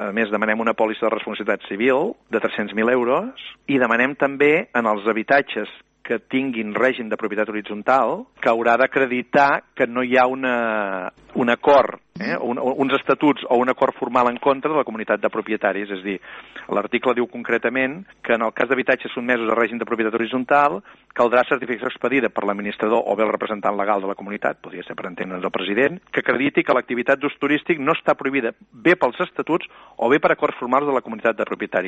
A més, demanem una pòlissa de responsabilitat civil de 300.000 euros i demanem també en els habitatges que tinguin règim de propietat horitzontal que haurà d'acreditar que no hi ha un acord, uns estatuts o un acord formal en contra de la comunitat de propietaris. És a dir, l'article diu concretament que en el cas d'habitatges sotmesos a règim de propietat horitzontal caldrà certificació expedida per l'administrador o bé el representant legal de la comunitat, podria ser per entendre'ns el president, que acrediti que l'activitat d'ús turístic no està prohibida bé pels estatuts o bé per acords formals de la comunitat de propietaris.